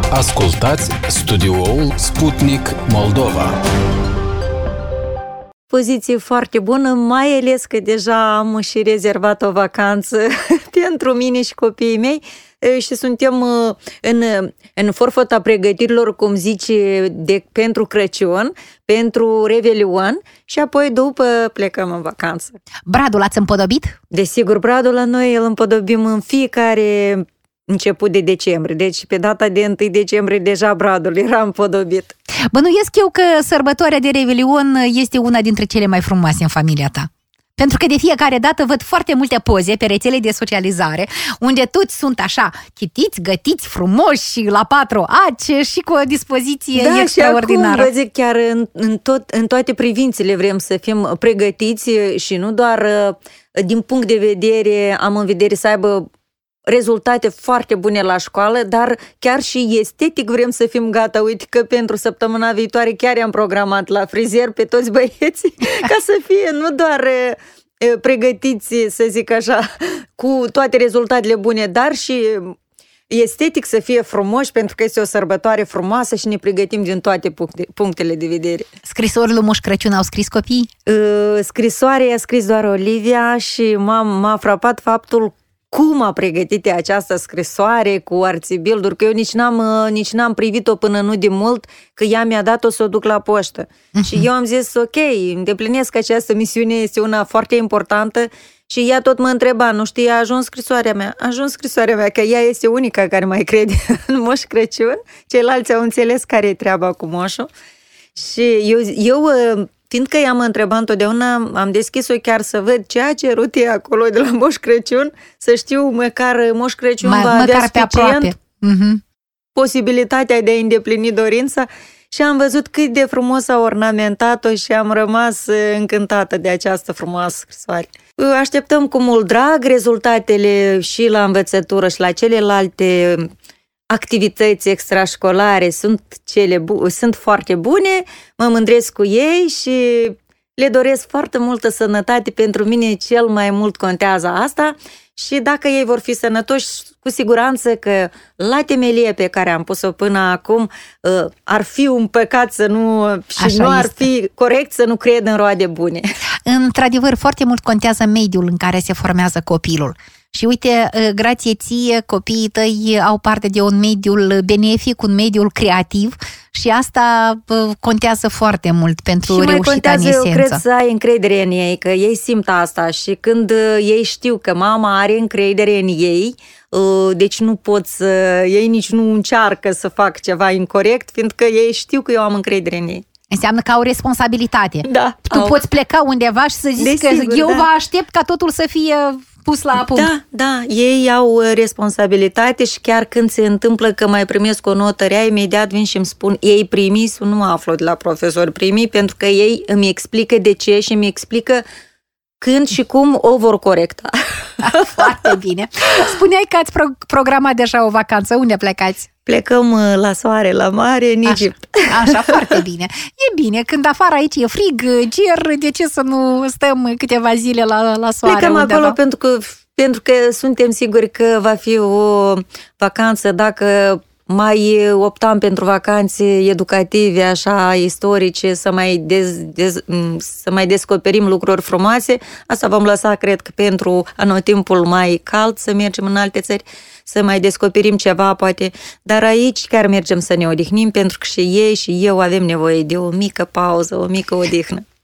Ascultați studioul Sputnik Moldova. Poziție foarte bună, mai ales că deja am și rezervat o vacanță pentru mine și copiii mei și suntem în forfota pregătirilor, cum zice, pentru Crăciun, pentru Revelion și apoi după plecăm în vacanță. Bradul ați împodobit? Desigur, bradul la noi îl împodobim în fiecare început de decembrie. Deci pe data de 1 decembrie deja bradul era împodobit. Bănuiesc eu că sărbătoarea de Revelion este una dintre cele mai frumoase în familia ta. Pentru că de fiecare dată văd foarte multe poze pe rețele de socializare, unde toți sunt așa, chitiți, gătiți, frumoși, la 4 ace și cu o dispoziție extraordinară. Și acum, vă zic, chiar în toate privințele vrem să fim pregătiți și nu doar din punct de vedere, am în vedere să aibă rezultate foarte bune la școală, dar chiar și estetic vrem să fim gata. Uite că pentru săptămâna viitoare chiar i-am programat la frizer pe toți băieții ca să fie nu doar pregătiți, să zic așa, cu toate rezultatele bune, dar și estetic să fie frumoși, pentru că este o sărbătoare frumoasă și ne pregătim din toate punctele de vedere. Scrisori lui Moș Crăciun au scris copiii? Scrisoarea a scris doar Olivia și m-a frapat faptul cum a pregătit această scrisoare cu arțibilduri, că eu nici n-am privit-o până nu de mult, că ea mi-a dat-o să o duc la poștă. Și eu am zis, ok, îndeplinesc această misiune, este una foarte importantă și ea tot mă întreba, nu știi, a ajuns scrisoarea mea. A ajuns scrisoarea mea, că ea este unica care mai crede în Moș Crăciun, ceilalți au înțeles care e treaba cu moșul. Și eu fiindcă i-am întrebat întotdeauna, am deschis-o chiar să văd ce a cerut ea acolo de la Moș Crăciun, să știu măcar Moș Crăciun va avea suficient posibilitatea de a îndeplini dorința și am văzut cât de frumos a ornamentat-o și am rămas încântată de această frumoasă scrisoare. Așteptăm cu mult drag rezultatele și la învățătură și la celelalte activități extrașcolare sunt foarte bune, mă mândresc cu ei și le doresc foarte multă sănătate. Pentru mine cel mai mult contează asta și dacă ei vor fi sănătoși, cu siguranță că la temelie pe care am pus-o până acum ar fi un păcat să nu ar fi corect să nu cred în roade bune. Într-adevăr, foarte mult contează mediul în care se formează copilul. Și uite, grație ție, copiii tăi au parte de un mediul benefic, un mediul creativ și asta contează foarte mult pentru reușita în esență. Eu cred să ai încredere în ei, că ei simt asta și când ei știu că mama are încredere în ei, deci nu pot ei nici nu încearcă să fac ceva incorect, fiindcă ei știu că eu am încredere în ei. Înseamnă că au responsabilitate. Da. Tu poți pleca undeva și să zici că eu vă aștept ca totul să fie pus la punct. Da, ei au responsabilitate și chiar când se întâmplă că mai primesc o notă rea, imediat vin și îmi spun, ei primii, nu aflu de la profesori primii, pentru că ei îmi explică de ce și îmi explică când și cum o vor corecta. Foarte bine. Spuneai că ați programat deja o vacanță. Unde plecați? Plecăm la soare, la mare, în Egipt. Așa, foarte bine. E bine, când afară aici e frig, ger, de ce să nu stăm câteva zile la soare? Plecăm acolo pentru că suntem siguri că va fi o vacanță, dacă mai optam pentru vacanțe educative, așa, istorice, să mai descoperim lucruri frumoase. Asta vom lăsa, cred că, pentru anotimpul mai cald, să mergem în alte țări, să mai descoperim ceva, poate. Dar aici chiar mergem să ne odihnim, pentru că și ei și eu avem nevoie de o mică pauză, o mică odihnă.